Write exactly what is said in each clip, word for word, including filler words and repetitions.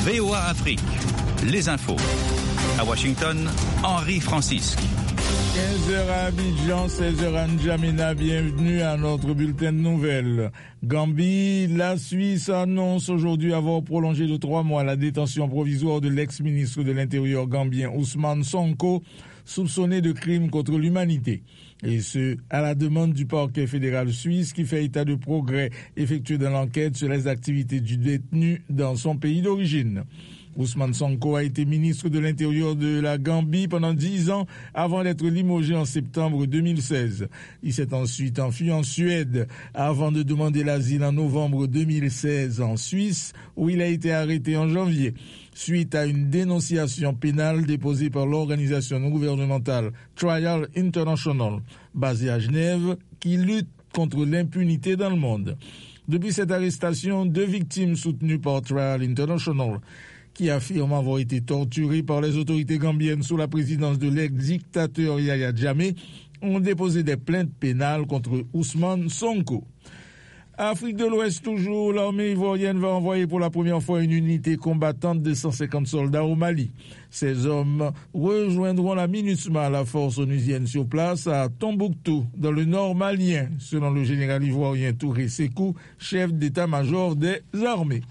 V O A Afrique, les infos. À Washington, Henri Francisque. quinze heures à Abidjan, seize heures à N'Djamena, bienvenue à notre bulletin de nouvelles. Gambie, la Suisse annonce aujourd'hui avoir prolongé de trois mois la détention provisoire de l'ex-ministre de l'Intérieur gambien Ousmane Sonko, soupçonné de crimes contre l'humanité. Et ce, à la demande du parquet fédéral suisse qui fait état de progrès effectués dans l'enquête sur les activités du détenu dans son pays d'origine. Ousmane Sonko a été ministre de l'Intérieur de la Gambie pendant dix ans avant d'être limogé en septembre deux mille seize. Il s'est ensuite enfui en Suède avant de demander l'asile en novembre deux mille seize en Suisse où il a été arrêté en janvier suite à une dénonciation pénale déposée par l'organisation non gouvernementale Trial International basée à Genève qui lutte contre l'impunité dans le monde. Depuis cette arrestation, deux victimes soutenues par Trial International qui affirment avoir été torturés par les autorités gambiennes sous la présidence de l'ex-dictateur Yahya Jammeh, ont déposé des plaintes pénales contre Ousmane Sonko. Afrique de l'Ouest toujours, l'armée ivoirienne va envoyer pour la première fois une unité combattante de cent cinquante soldats au Mali. Ces hommes rejoindront la MINUSMA, la force onusienne sur place à Tombouctou, dans le nord malien, selon le général ivoirien Touré Sékou, chef d'état-major des armées.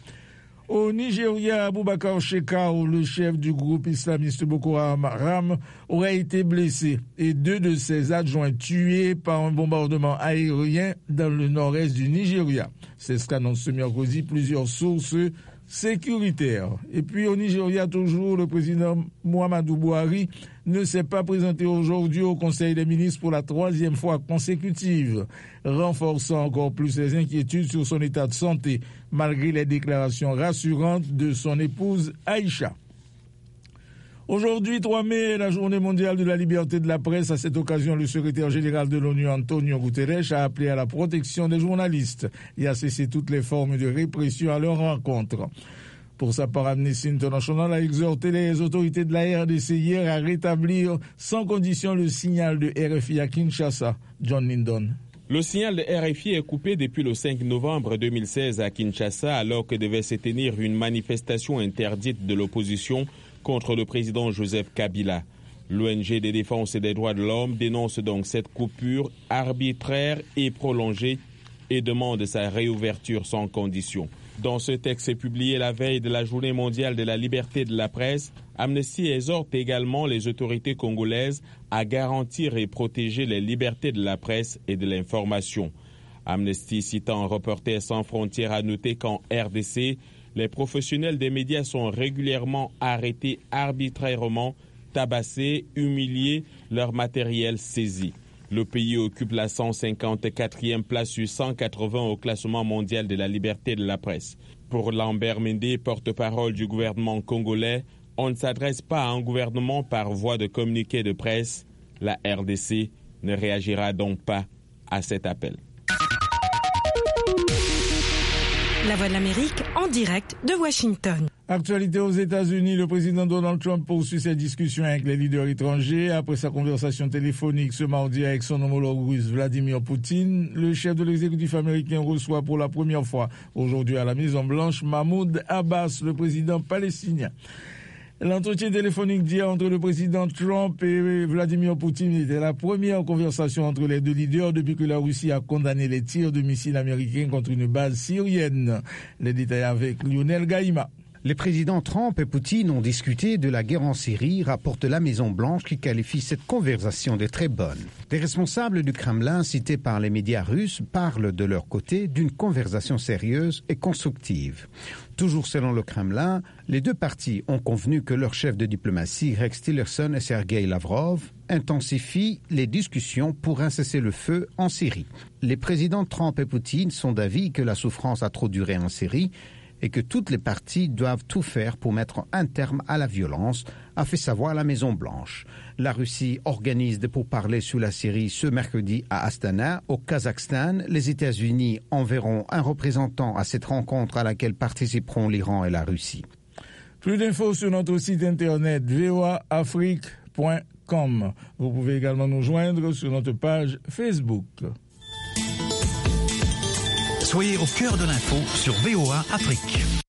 Au Nigeria, Abubakar Shekau, le chef du groupe islamiste Boko Haram, aurait été blessé et deux de ses adjoints tués par un bombardement aérien dans le nord-est du Nigeria. C'est ce qu'annoncent ce mercredi plusieurs sources sécuritaires. Et puis au Nigeria, toujours, le président Muhammadu Buhari ne s'est pas présenté aujourd'hui au Conseil des ministres pour la troisième fois consécutive, renforçant encore plus ses inquiétudes sur son état de santé, malgré les déclarations rassurantes de son épouse Aïcha. Aujourd'hui, trois mai, la journée mondiale de la liberté de la presse. À cette occasion, le secrétaire général de l'ONU, Antonio Guterres, a appelé à la protection des journalistes et a cessé toutes les formes de répression à leur rencontre. Pour sa part, Amnesty International a exhorté les autorités de la R D C hier à rétablir sans condition le signal de R F I à Kinshasa. John Lindon. Le signal de R F I est coupé depuis le cinq novembre deux mille seize à Kinshasa, alors que devait se tenir une manifestation interdite de l'opposition contre le président Joseph Kabila. L'O N G de défense des droits de l'homme dénonce donc cette coupure arbitraire et prolongée et demande sa réouverture sans condition. Dans ce texte publié la veille de la Journée mondiale de la liberté de la presse, Amnesty exhorte également les autorités congolaises à garantir et protéger les libertés de la presse et de l'information. Amnesty, citant Reporters sans frontières, a noté qu'en R D C, les professionnels des médias sont régulièrement arrêtés arbitrairement, tabassés, humiliés, leur matériel saisi. Le pays occupe la cent cinquante-quatrième place sur cent quatre-vingts au classement mondial de la liberté de la presse. Pour Lambert Mende, porte-parole du gouvernement congolais, on ne s'adresse pas à un gouvernement par voie de communiqué de presse. La R D C ne réagira donc pas à cet appel. La Voix de l'Amérique en direct de Washington. Actualité aux États-Unis, le président Donald Trump poursuit ses discussions avec les leaders étrangers. Après sa conversation téléphonique ce mardi avec son homologue russe Vladimir Poutine, le chef de l'exécutif américain reçoit pour la première fois aujourd'hui à la Maison-Blanche Mahmoud Abbas, le président palestinien. L'entretien téléphonique d'hier entre le président Trump et Vladimir Poutine était la première conversation entre les deux leaders depuis que la Russie a condamné les tirs de missiles américains contre une base syrienne. Les détails avec Lionel Gaïma. Les présidents Trump et Poutine ont discuté de la guerre en Syrie, rapporte la Maison-Blanche qui qualifie cette conversation de très bonne. Des responsables du Kremlin cités par les médias russes parlent de leur côté d'une conversation sérieuse et constructive. Toujours selon le Kremlin, les deux parties ont convenu que leurs chefs de diplomatie, Rex Tillerson et Sergei Lavrov, intensifient les discussions pour un cessez-le-feu en Syrie. Les présidents Trump et Poutine sont d'avis que la souffrance a trop duré en Syrie et que toutes les parties doivent tout faire pour mettre un terme à la violence, a fait savoir la Maison-Blanche. La Russie organise des pourparlers sur la Syrie ce mercredi à Astana, au Kazakhstan. Les États-Unis enverront un représentant à cette rencontre à laquelle participeront l'Iran et la Russie. Plus d'infos sur notre site internet v o a afrique point com. Vous pouvez également nous joindre sur notre page Facebook. Soyez au cœur de l'info sur V O A Afrique.